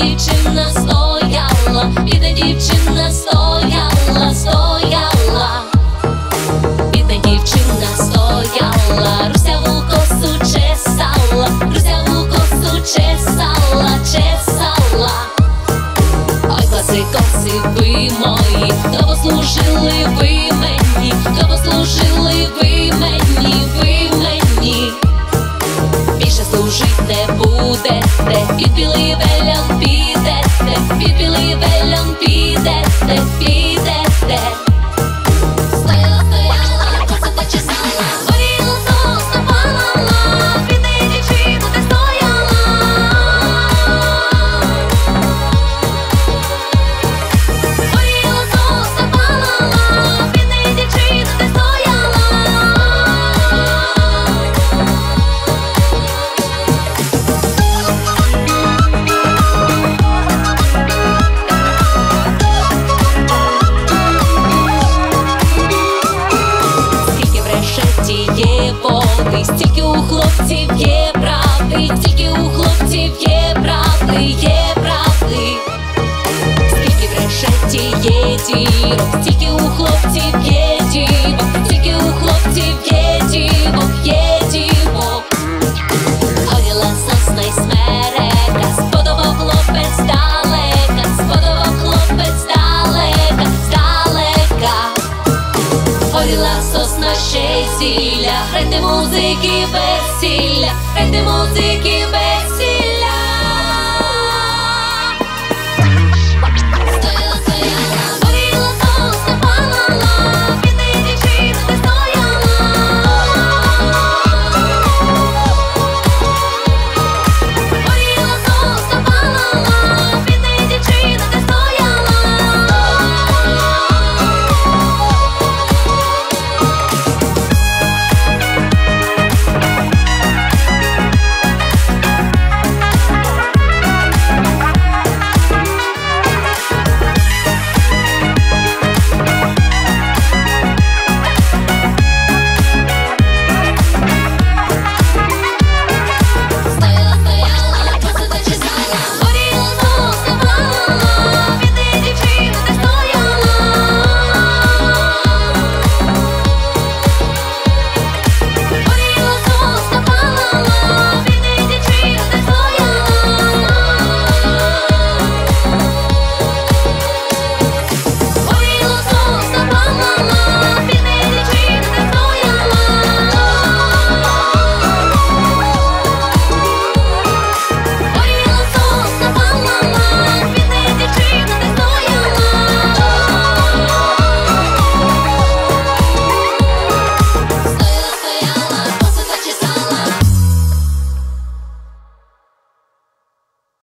дівчина стояла, бідна дівчина стояла, стояла. Бідна дівчина стояла, русяву косу чесала, русяву косу чесала, чесала. Ой, коси, коси ви мої, то послужили ви мені, то послужили ви мені, ви мені. Більше служить не будете, під білий велян підете, під білий велян підете, підете. Стояла, стояла, коса та чесала, горіла сосна палала, бідна дівчина де стояла. Горіла сосна палала, бідна дівчина де стояла. Є води, стільки у хлопців є правди, стільки у хлопців є правди, є правди. Скільки в решеті є дірок, стільки у хлопців є дівок, стільки у хлопців є дівок, є дівок. Горіла сосна й смерека, сподобав хлопець далека, сподобав хлопець далека, здалека. Горіла сосна ще й зілля, грайте музики весілля, грайте музики весілля.